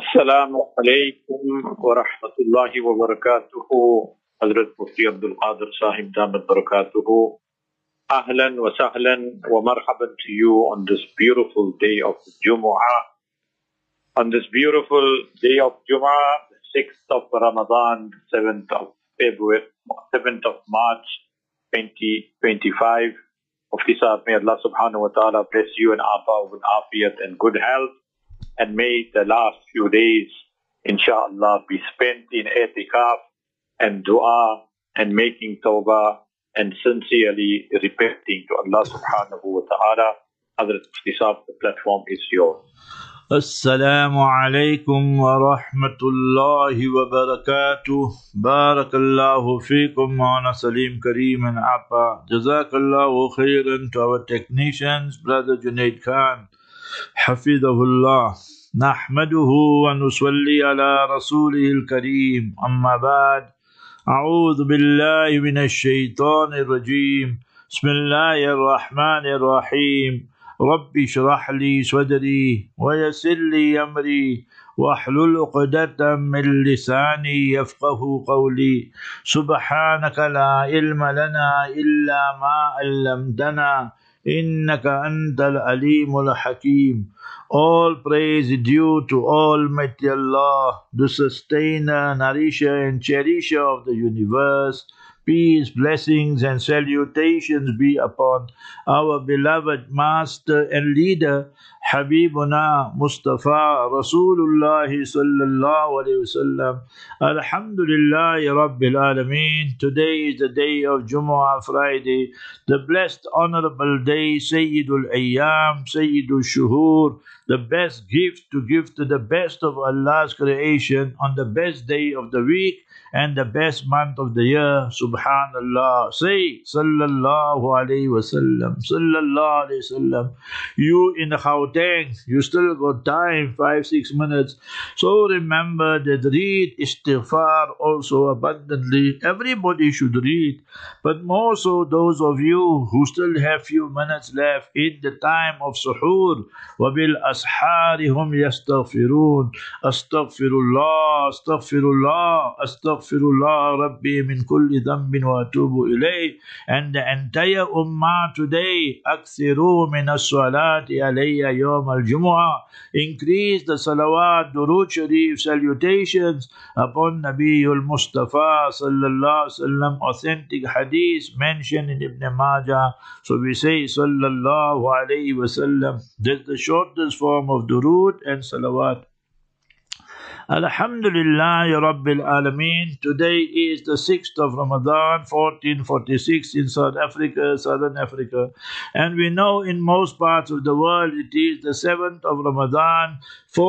Assalamu alaikum wa rahmatullahi wa barakatuhu. Hazrat Mufti Abdul Qadir Sahib Damat Barakatuhu. Ahlan wa sahlan wa marhaban to you on this beautiful day of Jumu'ah. On this beautiful day of Jumu'ah, the 6th of Ramadan, 7th of February, 7th of March 2025. Mufti Sahib, may Allah subhanahu wa ta'ala bless you and Afa with afiyat and good health. And may the last few days, inshallah, be spent in i'tikaf and dua and making tawbah and sincerely repenting to Allah subhanahu wa ta'ala. Hazrat Mufti Sahib, the platform is yours. Assalamu alaikum wa rahmatullahi wa barakatuh. Barakallahu feekum Maulana Salim Kareem and Appa. Jazakallahu khairan to our technicians, Brother Junaid Khan. Hafidahullah. Nahmaduhu wa nusalli ala rasulihil kareem. Amma ba'd. A'udhu billahi minash shaitanir rajeem. Bismillahir rahmanir rahim. Rabbi shrah li sadri wa yassir li amri wahlul 'uqdatam min lisani yafqahu qawli. Subhanaka la ilma lana illa ma 'allamtana innaka antal alimul hakim. All praise due to Almighty Allah, the sustainer, nourisher and cherisher of the universe. Peace, blessings and salutations be upon our beloved Master and Leader, Habibuna Mustafa Rasulullah sallallahu alayhi wasallam. Alhamdulillahi Rabbil Alameen. Today is the day of Jumu'ah, Friday, the blessed honorable day, Sayyidul Ayyam, Sayyidul Shuhur, the best gift to give to the best of Allah's creation on the best day of the week and the best month of the year. Subhanallah. Say, Sallallahu Alaihi Wasallam, Sallallahu Alaihi Wasallam. You in Gauteng, you still got time, 5-6 minutes. So remember that read istighfar also abundantly. Everybody should read, but more so those of you who still have few minutes left in the time of suhoor. Wabil ashari hum yastaghfirun. Astaghfirullah, astaghfirullah, astaghfirullah Rabbi min kulli dhanbin wa atubu ilayh. And the entire ummah today, akthiru min as-salati alayya yawm al-jumu'ah. Increase the salawat, durood sharif, salutations upon Nabiul Mustafa sallallahu alaihi wasallam. Authentic hadith mentioned in Ibn Majah. So we say sallallahu alaihi wasallam. That's the shortest form of durood and salawat. Alhamdulillah Rabbil Alameen. Today is the 6th of Ramadan, 1446 in South Africa, Southern Africa. And we know in most parts of the world it is the 7th of Ramadan,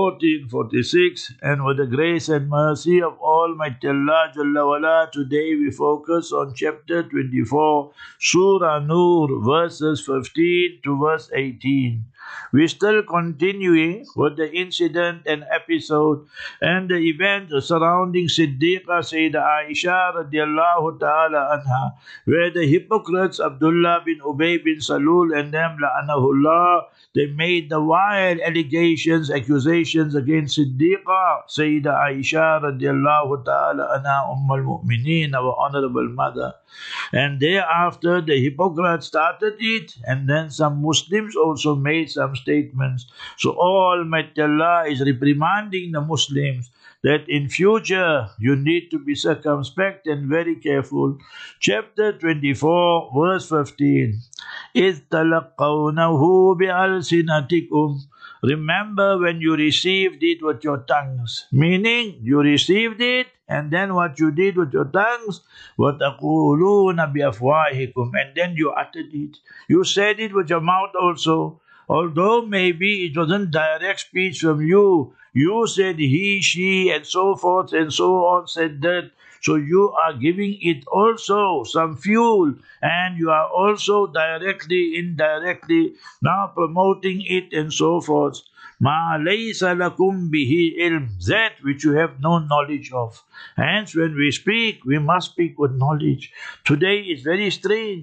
1446. And with the grace and mercy of Almighty Allah Jalla wala, today we focus on chapter 24, Surah Nur, verses 15 to verse 18. We're still continuing with the incident and episode and the event surrounding Siddiqa Sayyidah Aisha radiallahu ta'ala anha, where the hypocrites Abdullah bin Ubay bin Salul and them la'anahullah, they made the wild allegations, accusations against Siddiqa Sayyidah Aisha radiallahu ta'ala anha, al Mu'mineen, our honorable mother. And thereafter the hypocrites started it, and then some Muslims also made some statements. So Almighty Allah is reprimanding the Muslims that in future you need to be circumspect and very careful. Chapter 24, verse 15. إِذْ تَلَقَّوْنَهُ بِأَلْسِنَتِكُمْ. Remember when you received it with your tongues. Meaning, you received it, and then what you did with your tongues, وَتَقُولُونَ بِأَفْوَاهِكُمْ, and then you uttered it. You said it with your mouth also. Although maybe it wasn't direct speech from you, you said he, she, and so forth and so on said that. So you are giving it also some fuel, and you are also directly, indirectly now promoting it and so forth. Ma laysa lakum bihi ilm, that which you have no knowledge of. Hence when we speak, we must speak with knowledge. Today is very strange.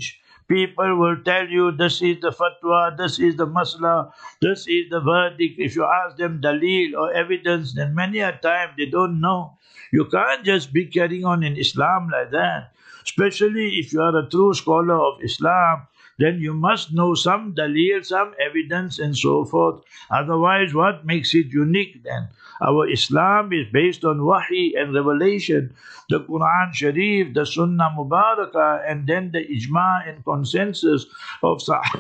People will tell you this is the fatwa, this is the masla, this is the verdict. If you ask them dalil or evidence, then many a time they don't know. You can't just be carrying on in Islam like that. Especially if you are a true scholar of Islam, then you must know some dalil, some evidence and so forth. Otherwise, what makes it unique then? Our Islam is based on wahi and revelation, the Quran Sharif, the Sunnah Mubarakah, and then the ijma and consensus of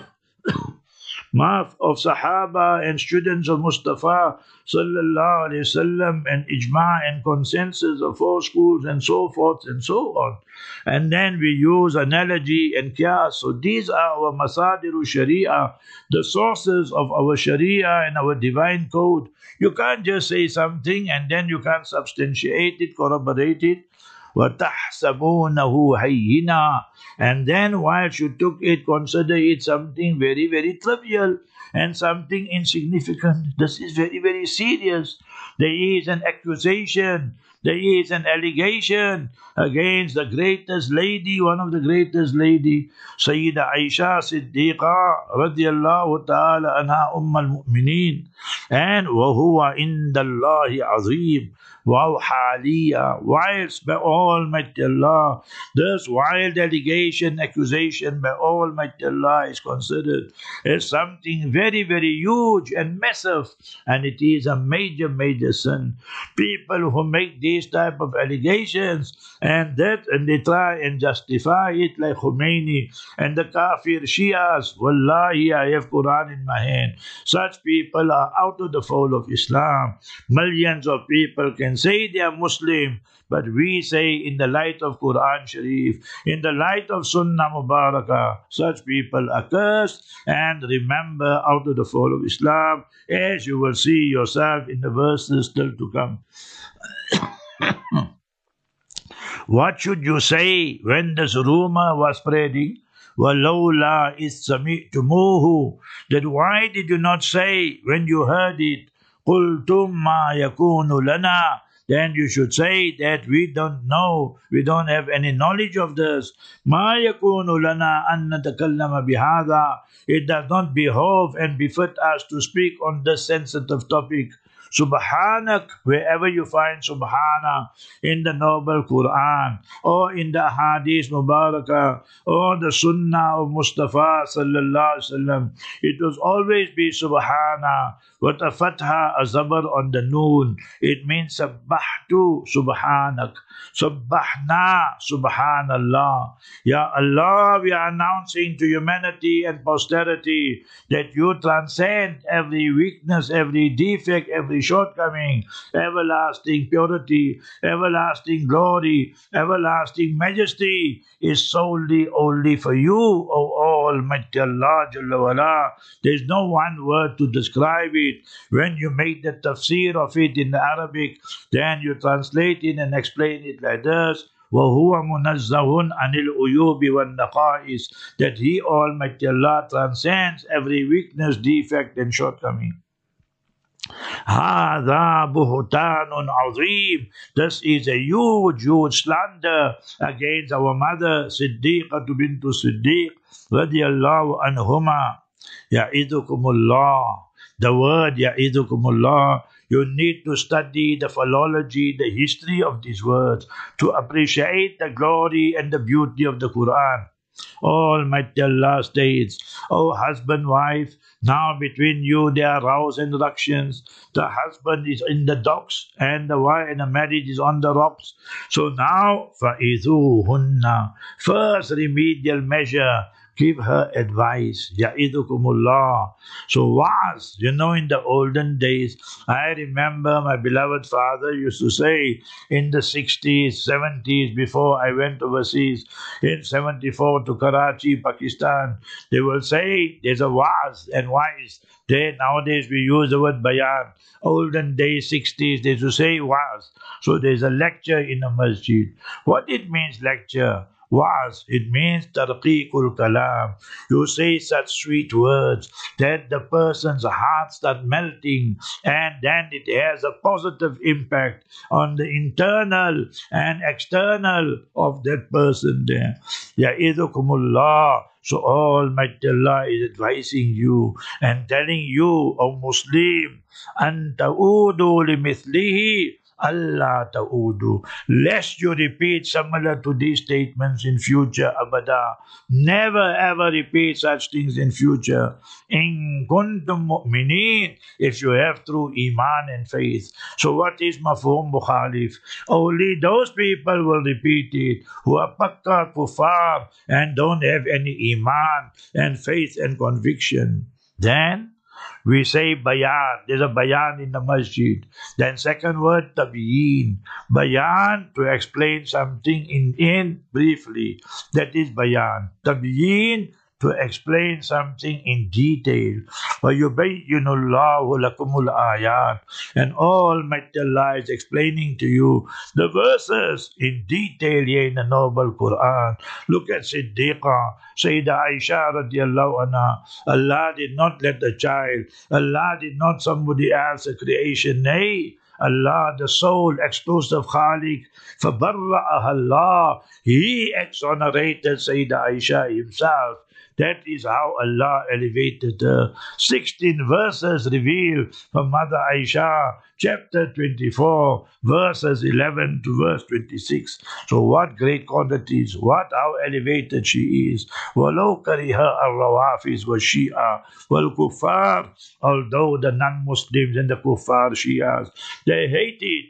Sahaba and students of Mustafa sallallahu alaihi wasallam, and ijma and consensus of four schools and so forth and so on. And then we use analogy and qiyas. So these are our masadiru sharia, the sources of our sharia and our divine code. You can't just say something and then you can't substantiate it, corroborate it. وَتَحْسَبُونَهُ هَيِّنًا, and then whilst you took it, consider it something very, very trivial and something insignificant. This is very, very serious. There is an accusation, there is an allegation against the greatest lady, one of the greatest lady, Sayyida Aisha Siddiqa radiyallahu ta'ala anha al-mu'mineen, and وَهُوَ عِنْدَ اللَّهِ عَظِيمٌ وَوْحَالِيًا, whilst by Almighty Allah, this wild allegation, accusation by Almighty Allah is considered as something very, very huge and massive, and it is a major, major sin. People who make these type of allegations and they try and justify it like Khomeini and the Kafir Shias, wallahi, I have Quran in my hand. Such people are out of the fold of Islam. Millions of people can say they are Muslim, but we say in the light of Quran Sharif, in the light of Sunnah Mubarakah, such people are cursed and remember out of the fold of Islam, as you will see yourself in the verses still to come. What should you say when this rumor was spreading? وَلَوْلَا إِذْ سَمِعْتُمُوهُ, that why did you not say when you heard it, قُلْتُمْ مَا يَكُونُ لَنَا, then you should say that we don't know, we don't have any knowledge of this. مَا يَكُونُ لَنَا أَن نَتَكَلَّمَ بِهَذَا, it does not behove and befit us to speak on this sensitive topic. Subhanak, wherever you find Subhana in the noble Quran or in the Hadith Mubarakah or the Sunnah of Mustafa sallallahu alaihi wasallam, it will always be Subhana with a fatha, a zabar on the noon. It means Sabbahtu Subhanak, Sabbahna Subhanallah. Ya Allah, we are announcing to humanity and posterity that you transcend every weakness, every defect, every shortcoming, everlasting purity, everlasting glory, everlasting majesty is solely only for you, O Almighty Allah Jalla wala. There is no one word to describe it. When you make the tafsir of it in Arabic, then you translate it and explain it like this. وَهُوَ مُنَزَّهٌ عَنِ الْعُيُوبِ وَالنَّقَائِصِ, that He, Almighty Allah, transcends every weakness, defect and shortcoming. هَذَا بُهْتَانٌ عَظِيمٌ, this is a huge, huge slander against our mother Siddiqah bintu Siddiq radiyallahu anhuma. Ya'idukumullah. The word Ya'idukumullah, you need to study the philology, the history of these words to appreciate the glory and the beauty of the Quran. Almighty Allah states, O husband, wife, now between you there are rows and ructions. The husband is in the docks and the wife and the marriage is on the rocks. So now, فَإِذُوهُنَّ, first remedial measure, give her advice. Ya'idukumullah. So was, in the olden days, I remember my beloved father used to say in the 60s, 70s, before I went overseas, in 74 to Karachi, Pakistan, they will say there's a was and wise. Nowadays we use the word bayan. Olden days, 60s, they used to say was. So there's a lecture in a masjid. What it means lecture? wa'az. It means tarqiqul kalam. You say such sweet words that the person's heart starts melting, and then it has a positive impact on the internal and external of that person there. Ya'idukumullah. So Almighty Allah is advising you and telling you, O Muslim, أن تعودوا لمثله Allah ta'udu. Lest you repeat similar to these statements in future, abada. Never ever repeat such things in future. In kuntum mu'mineen, if you have true iman and faith. So what is mafhum mukhalif? Only those people will repeat it who are pakka kuffar and don't have any iman and faith and conviction. Then we say bayan. There's a bayan in the masjid. Then second word, tabyin. Bayan, to explain something in briefly. That is bayan. Tabyin, to explain something in detail. وَيُبَيِّنُ اللَّهُ لَكُمُ الْآيَاتِ. And Almighty Allah is explaining to you the verses in detail here in the noble Quran. Look at Siddiqa, Sayyidah Aisha radiallahu anha. Allah did not let the child, Allah did not somebody else, a creation. Nay, Allah, the sole exclusive Khaliq, فَبَرَّأَهَا اللَّهِ. He exonerated Sayyidah Aisha himself. That is how Allah elevated her. 16 verses revealed from Mother Aisha, chapter 24, verses 11 to verse 26. So what great quantities, how elevated she is. وَلَوْ كَرِهَا الرَّوَافِزْ وَالشِّيَعَةِ وَالْكُفَّارِ. Although the non-Muslims and the kuffar Shias, they hate it.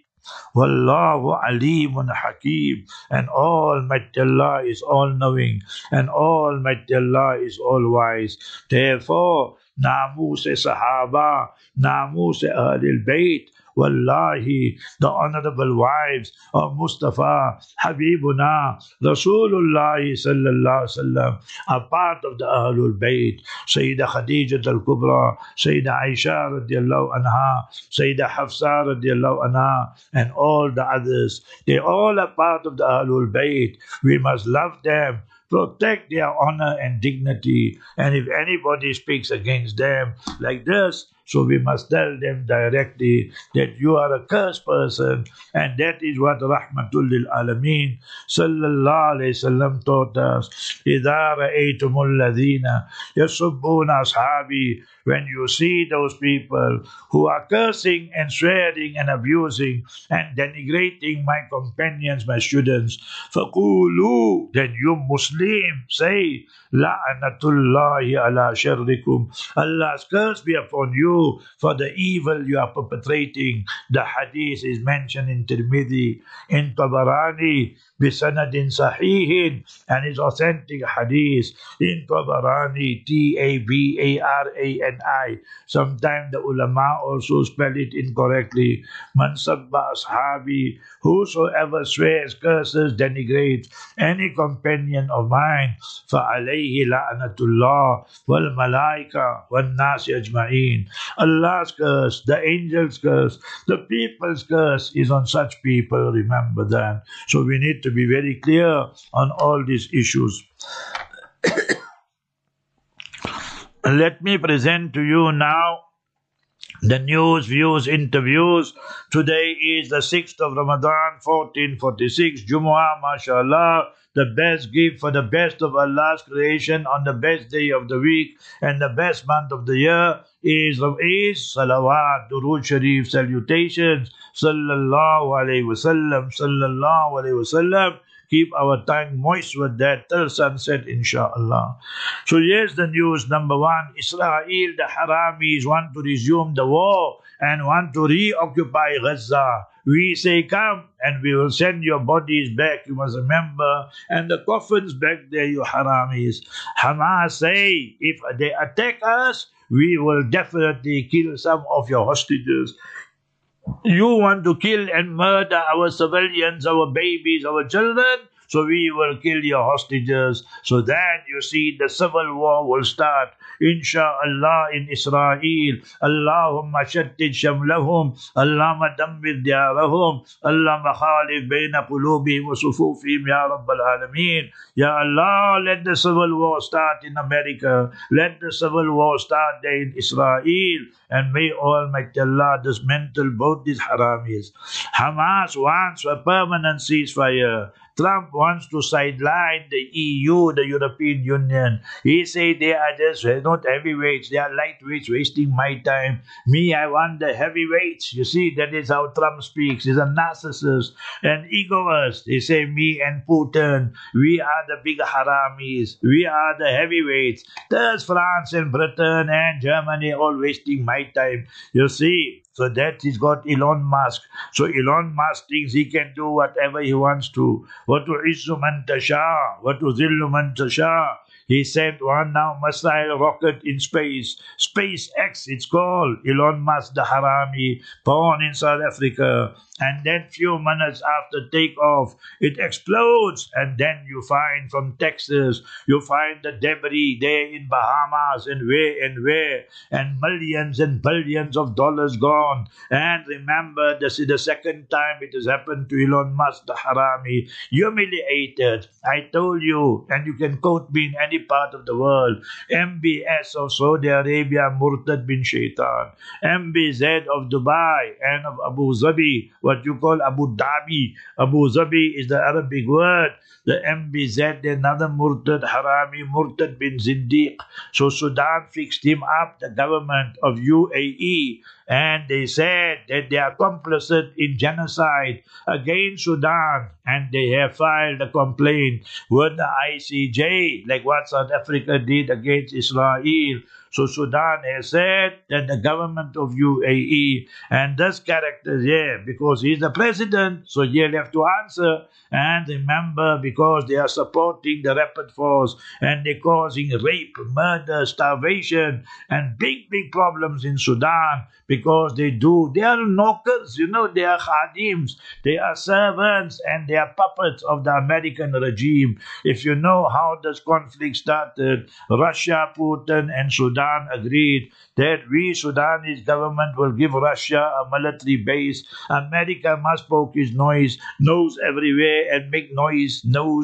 Wallahu alimun hakim. And Almighty Allah is all-knowing, and Almighty Allah is all-wise. Therefore, namus sahaba, namus ahlul bayt, wallahi, the honorable wives of Mustafa, Habibuna, Rasulullah sallallahu alaihi wasallam, are part of the Ahlul Bayt. Sayyidah Khadija al-Kubra, Sayyidah Aisha radiallahu anha, Sayyidah Hafsa radiallahu anha, and all the others. They all are part of the Ahlul Bayt. We must love them, protect their honor and dignity. And if anybody speaks against them like this, so we must tell them directly that you are a cursed person, and that is what Rahmatul lil Alameen sallallahu alayhi wasallam taught us. إِذَا رَأَيْتُمُ الَّذِينَ يَسُبُّونَ أَصْحَابِي. When you see those people who are cursing and swearing and abusing and denigrating my companions, my students, فَقُولُوا, then you Muslim say, لَعْنَةُ ala sharrikum. Allah's curse be upon you for the evil you are perpetrating. The hadith is mentioned in Tirmidhi, in Tabarani, bisanadin sahihin, and is authentic hadith in Tabarani, Tabarani. Sometimes the ulama also spell it incorrectly. Man sabba ashabi, whosoever swears, curses, denigrates any companion of mine, فَعَلَيْهِ لَعْنَةُ اللَّهِ وَالْمَلَائِكَةِ وَالنَّاسِ أَجْمَعِينَ. Allah's curse, the angels' curse, the people's curse is on such people. Remember that. So we need to be very clear on all these issues. Let me present to you now the news, views, interviews. Today is the 6th of Ramadan, 1446, Jumu'ah, mashallah. The best gift for the best of Allah's creation on the best day of the week and the best month of the year is salawat, durood sharif, salutations, sallallahu alayhi wasallam, sallallahu alayhi wasallam. Keep our tongue moist with that till sunset, inshallah. So here's the news. Number one, Israel, the Haramis, want to resume the war and want to reoccupy Gaza. We say, come and we will send your bodies back, you must remember, and the coffins back there, you Haramis. Hamas say, if they attack us, we will definitely kill some of your hostages. You want to kill and murder our civilians, our babies, our children? so we will kill your hostages. So then you see the civil war will start, inshallah, in Israel. Allahumma shattid shamlahum, Allahumma dammir diyarahum, Allahumma khalif bayna qulubihim wa sufufihim, Ya Rabbal Alameen. Ya Allah, let the civil war start in America. Let the civil war start there in Israel. And may Almighty Allah dismantle both these haramis. Hamas wants a permanent ceasefire. Trump wants to sideline the EU, the European Union. He said they are just not heavyweights, they are lightweights, wasting my time. Me, I want the heavyweights. You see, that is how Trump speaks. He's a narcissist, an egoist. He say, me and Putin, we are the big haramis. We are the heavyweights. There's France and Britain and Germany all wasting my time. You see, so that he's got Elon Musk. So Elon Musk thinks he can do whatever he wants to. وَتُعِزُّ مَنْ تَشَاءُ وَتُذِلُّ مَنْ تَشَاءُ. He sent one now missile rocket in space. SpaceX, it's called. Elon Musk, the harami, born in South Africa. And then few minutes after takeoff, it explodes. And then you find from Texas, you find the debris there in Bahamas and where. And millions and billions of dollars gone. And remember, this is the second time it has happened to Elon Musk, the harami. Humiliated. I told you, and you can quote me in any part of the world. MBS of Saudi Arabia, Murtad bin Shaitan. MBZ of Dubai and of Abu Dhabi, what you call Abu Dhabi. Abu Dhabi is the Arabic word. The MBZ, another Murtad Harami, Murtad bin Zindiq. So Sudan fixed him up, the government of UAE, and they said that they are complicit in genocide against Sudan, and they have filed a complaint with the ICJ, like what South Africa did against Israel. So Sudan has said that the government of UAE, and this character here, because he's the president, so he'll have to answer. And remember, because they are supporting the rapid force and they're causing rape, murder, starvation, and big problems in Sudan, because they are knockers, they are khadims, they are servants, and they are puppets of the American regime. If you know how this conflict started, Russia, Putin, and Sudan agreed that we, Sudanese government, will give Russia a military base. America must poke his nose everywhere and make noise.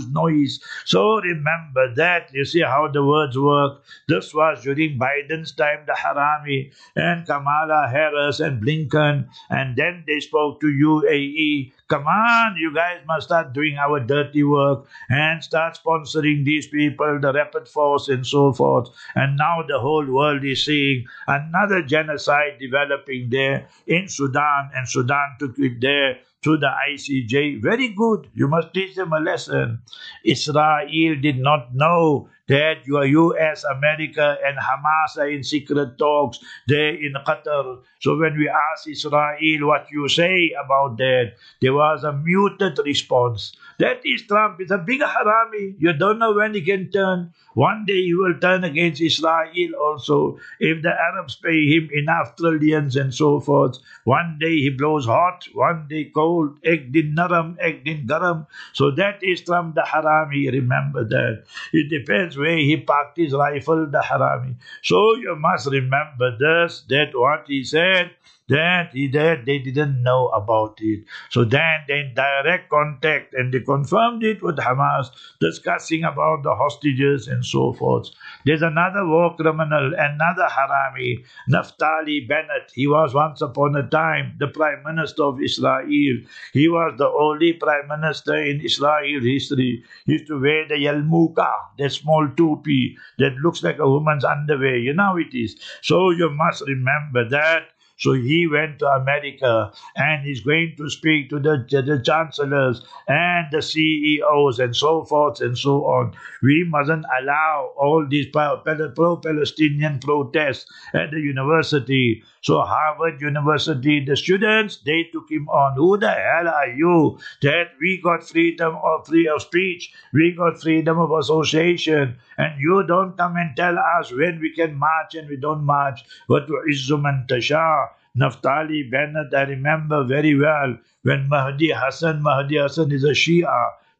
So remember that. You see how the words work. This was during Biden's time, the harami, and Kamala Harris and Blinken, and then they spoke to UAE. Come on, you guys must start doing our dirty work and start sponsoring these people, the rapid force and so forth. And now the whole world is seeing another genocide developing there in Sudan, and Sudan took it there to the ICJ. Very good. You must teach them a lesson. Israel did not know that your US, America, and Hamas are in secret talks there in Qatar. So when we asked Israel what you say about that, there was a muted response. That is Trump. It's a big harami. You don't know when he can turn. One day he will turn against Israel also. If the Arabs pay him enough trillions and so forth, one day he blows hot, one day cold. Ek din naram, ek din garam. So that is Trump, the harami. Remember that. It depends where he parked his rifle, the harami. So you must remember this, that what he said, that they didn't know about it. So then they in direct contact, and they confirmed it with Hamas, discussing about the hostages and so forth. There's another war criminal, another harami, Naftali Bennett. He was once upon a time the Prime Minister of Israel. He was the only Prime Minister in Israel history. He used to wear the Yalmuka, that small topi that looks like a woman's underwear. You know it is. So you must remember that. So he went to America, and he's going to speak to the chancellors and the CEOs and so forth and so on. We mustn't allow all these pro-Palestinian protests at the university. So Harvard University, the students, they took him on. Who the hell are you? That we got freedom of speech, we got freedom of association, and you don't come and tell us when we can march and we don't march. What is man tasha? Naftali Bennett, I remember very well when Mahdi Hassan is a Shia.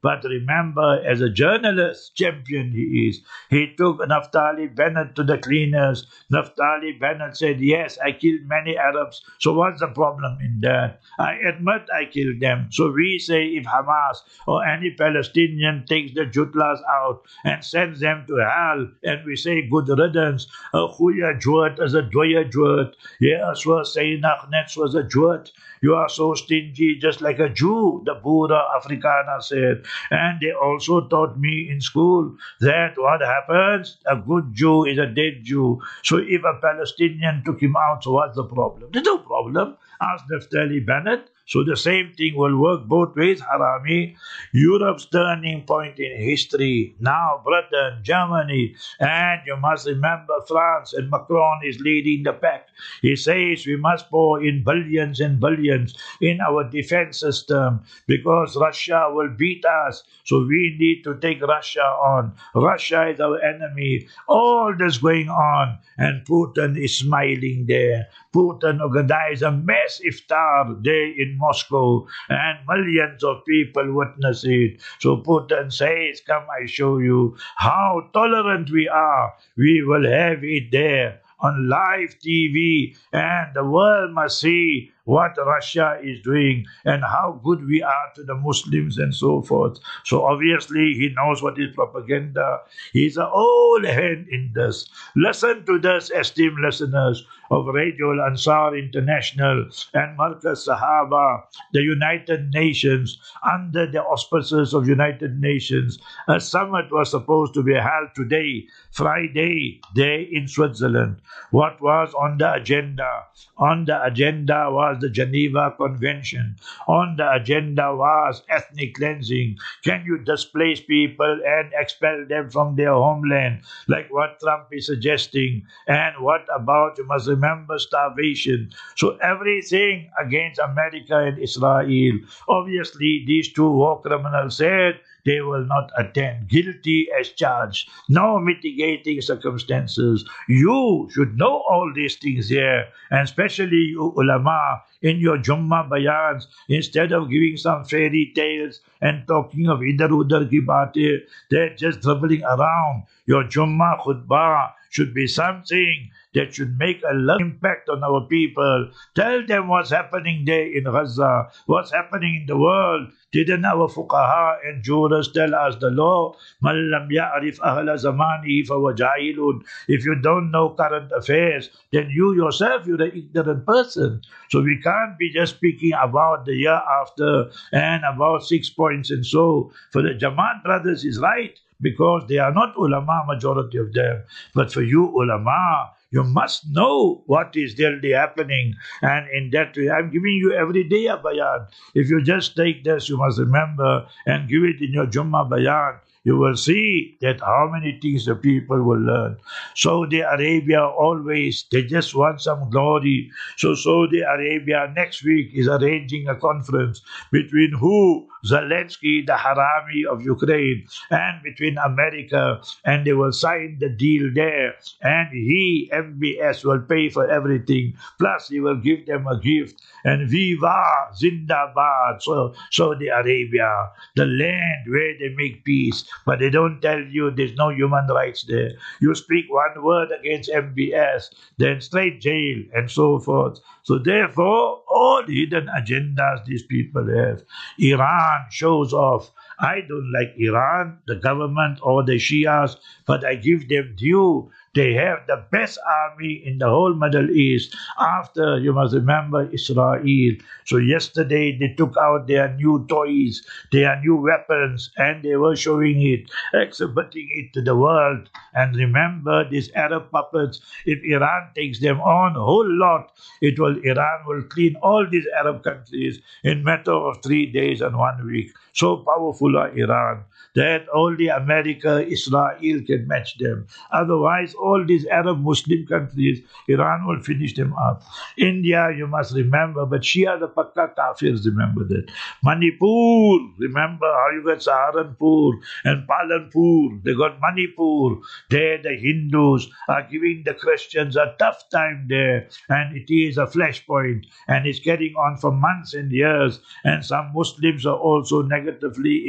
But remember, as a journalist, champion he is. He took Naftali Bennett to the cleaners. Naftali Bennett said, yes, I killed many Arabs. So what's the problem in that? I admit I killed them. So we say if Hamas or any Palestinian takes the Jutlas out and sends them to hell, and we say good riddance, a goeie jood is a dooie jood. Ja, soos sy net soos a jood. You are so stingy, just like a Jew, the Buddha Afrikaner said. And they also taught me in school that what happens, a good Jew is a dead Jew. So if a Palestinian took him out, so what's the problem? There's no problem. Ask Naftali Bennett. So the same thing will work both ways, Harami. Europe's turning point in history. Now Britain, Germany, and you must remember France, and Macron is leading the pack. He says we must pour in billions and billions in our defense system because Russia will beat us. So we need to take Russia on. Russia is our enemy. All this going on, and Putin is smiling there. Putin organized a mass iftar there in Moscow, and millions of people witness it. So Putin says, come, I show you how tolerant we are. We will have it there on live TV, and the world must see what Russia is doing and how good we are to the Muslims and so forth. So obviously he knows what is propaganda. He's an old hand in this. Listen to this, esteemed listeners of Radio Al-Ansar International and Markaz Sahaba, the United Nations, under the auspices of United Nations. A summit was supposed to be held today, Friday, there in Switzerland. What was on the agenda? On the agenda was the Geneva Convention. On the agenda was ethnic cleansing. Can you displace people and expel them from their homeland, like what Trump is suggesting? And what about, you must remember, starvation? So everything against America and Israel. Obviously, these two war criminals said they will not attend. Guilty as charged. No mitigating circumstances. You should know all these things here, and especially you ulama in your Jummah bayans, instead of giving some fairy tales and talking of idar-udar ki baatein, they're just dribbling around. Your Jummah khutbah should be something that should make a large impact on our people. Tell them what's happening there in Gaza, what's happening in the world. Didn't our fuqaha and jurists tell us the law? Man lam ya'rif ahla zamanihi fahuwa jahilun. If you don't know current affairs, then you yourself, you're an ignorant person. So we can't be just speaking about the year after and about 6 points and so. For the Jamaat brothers is right, because they are not ulama, majority of them. But for you ulama, you must know what is really happening. And in that way, I'm giving you every day a bayan. If you just take this, you must remember and give it in your Jummah bayan. You will see that how many things the people will learn. Saudi Arabia always, they just want some glory. So Saudi Arabia next week is arranging a conference between who? Zelensky, the Harami of Ukraine, and between America, and they will sign the deal there. And he, MBS, will pay for everything. Plus, he will give them a gift. And Viva Zindabad, so Saudi Arabia, the land where they make peace. But they don't tell you there's no human rights there. You speak one word against MBS, then straight jail, and so forth. So therefore, all the hidden agendas these people have. Iran shows off. I don't like Iran, the government or the Shias, but I give them due. They have the best army in the whole Middle East after, you must remember, Israel. So yesterday they took out their new toys, their new weapons, and they were showing it, exhibiting it to the world. And remember, these Arab puppets, if Iran takes them on, a whole lot, Iran will clean all these Arab countries in matter of 3 days and 1 week. So powerful are Iran that only America, Israel can match them. Otherwise, all these Arab Muslim countries, Iran will finish them up. India, you must remember, but Shia, the Pakka Kafirs, remember that. Manipur, remember how you got Saharanpur and Palanpur. They got Manipur. There, the Hindus are giving the Christians a tough time there, and it is a flashpoint, and it's getting on for months and years, and some Muslims are also negatively impacted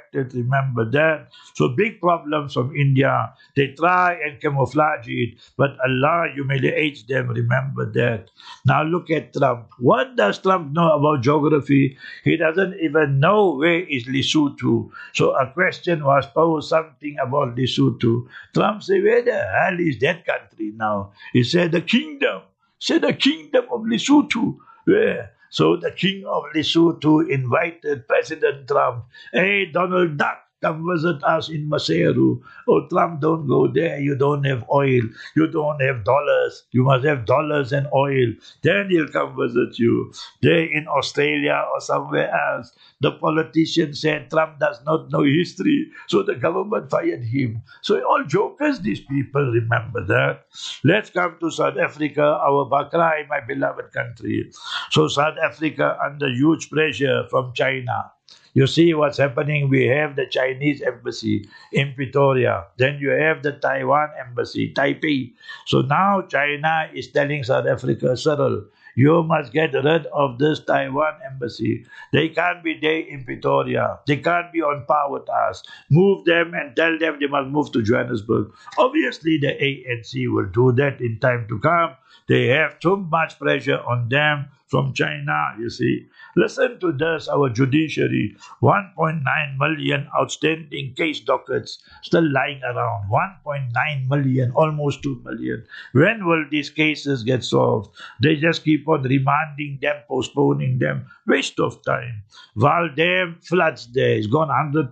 affected, remember that. So big problems from India. They try and camouflage it, but Allah humiliates them, remember that. Now look at Trump. What does Trump know about geography? He doesn't even know where is Lesotho. So a question was posed something about Lesotho. Trump said, where the hell is that country now? He said, the kingdom. Said the kingdom of Lesotho. Where? So the king of Lesotho invited President Trump. Hey, Donald Duck, come visit us in Maseru. Oh, Trump, don't go there. You don't have oil. You don't have dollars. You must have dollars and oil. Then he'll come visit you. There in Australia or somewhere else, the politician said Trump does not know history. So the government fired him. So all jokers, these people, remember that. Let's come to South Africa, our Bakrai, my beloved country. So South Africa under huge pressure from China. You see what's happening. We have the Chinese embassy in Pretoria. Then you have the Taiwan embassy, Taipei. So now China is telling South Africa, Cyril, you must get rid of this Taiwan embassy. They can't be there in Pretoria. They can't be on par with us. Move them and tell them they must move to Johannesburg. Obviously, the ANC will do that in time to come. They have too much pressure on them from China, you see. Listen to this, our judiciary. 1.9 million outstanding case dockets still lying around. 1.9 million, almost 2 million. When will these cases get solved? They just keep on remanding them, postponing them. Waste of time. Valdem floods there. It's gone 100%,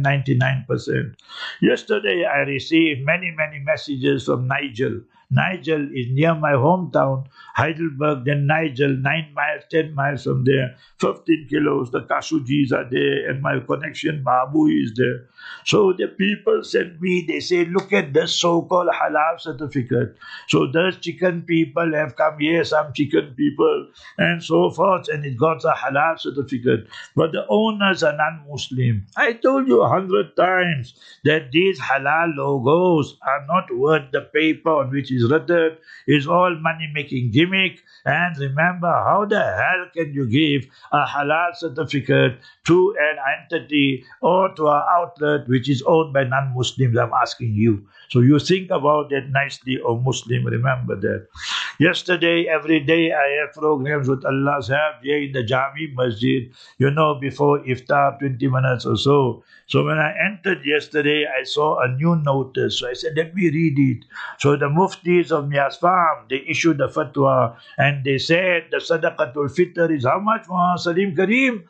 99%. Yesterday I received many messages from Nigel. Nigel is near my hometown, Heidelberg, then Nigel, 9 miles, 10 miles from there, 15 kilos, the Kasujis are there, and my connection, Babu, is there. So the people sent me, they say, look at this so-called halal certificate. So those chicken people have come here, some chicken people, and so forth, and it got a halal certificate. But the owners are non-Muslim. I told you 100 times that these halal logos are not worth the paper on which is written. It's all money-making gimmick. And remember, how the hell can you give a halal certificate to an entity or to an outlet which is owned by non-Muslims? I'm asking you. So you think about that nicely, O Muslim, remember that. Yesterday, every day, I have programs with Allah's help here in the Jami Masjid, before iftar, 20 minutes or so. So when I entered yesterday, I saw a new notice. So I said, let me read it. So the muftis of Mias Farm, they issued a fatwa and they said the Sadaqatul Fitr is how much, Salim Kareem?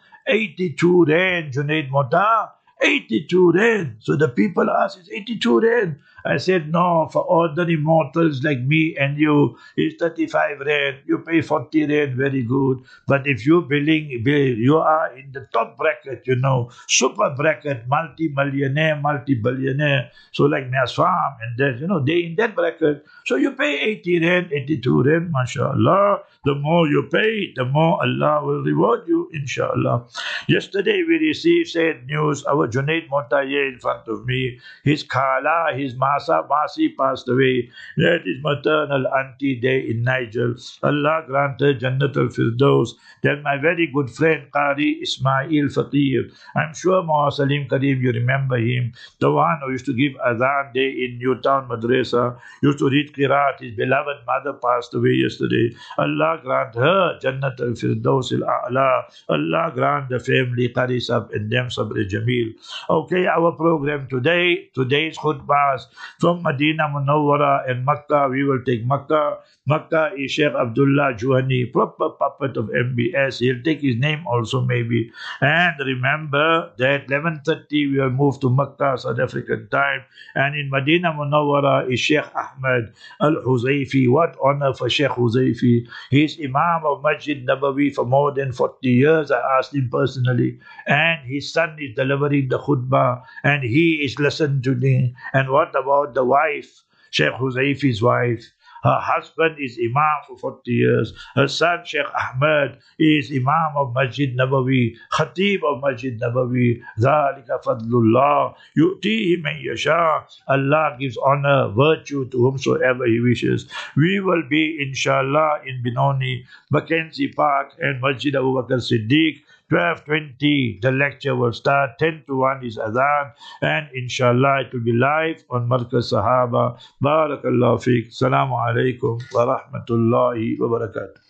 82 Rand, Junaid Mota. 82 Rand. So the people asked, it's 82 Rand. I said, no, for ordinary mortals like me and you, it's 35 Rand. You pay 40 Rand, very good. But if you you are in the top bracket, super bracket, multi-millionaire, multi-billionaire. So like Mias Farm and that, they in that bracket. So you pay 80 Rand, 82 Rand, mashallah. The more you pay, the more Allah will reward you, inshallah. Yesterday we received sad news. Our Junaid Mota here in front of me, his Khala, his Masi passed away. That is maternal auntie there in Niger. Allah granted Jannatul Firdaus. Then my very good friend Qari Ismail Faqir. I'm sure Muhammad Salim Kareem, you remember him. The one who used to give adhan there in Newtown Madrasa. Used to read Qiraat. His beloved mother passed away yesterday. Allah grant her Jannatul Firdaus al-A'la. Allah grant the family Qari Sab and them Sabr Jameel. Okay, our program today's khutbahs from Medina Munawwara and Makkah. We will take Makkah. Makkah is Sheikh Abdullah Juhani, proper puppet of MBS. He'll take his name also maybe. And remember that 11:30 we will move to Makkah, South African time. And in Medina Munawwara is Sheikh Ahmed Al-Huzaifi. What honor for Sheikh Huzaifi. He is Imam of Masjid Nabawi for more than 40 years. I asked him personally. And his son is delivering the khutbah. And he is listening to me. And what about the wife? Sheikh Huzaifi's wife. Her husband is Imam for 40 years. Her son, Sheikh Ahmed, is Imam of Masjid Nabawi, Khatib of Masjid Nabawi. ذَلِكَ فَضْلُ اللَّهِ يُؤْتِيهِ مَنْ يَشَاءُ. Allah gives honor, virtue to whomsoever He wishes. We will be, inshallah, in Benoni, Mackenzie Park and Masjid Abu Bakr Siddiq 12:20 the lecture will start. 10 to 1 is adhan, and inshallah it will be live on Markaz Sahaba. Barakallahu feek. Assalamu alaikum wa rahmatullahi wa barakatuh.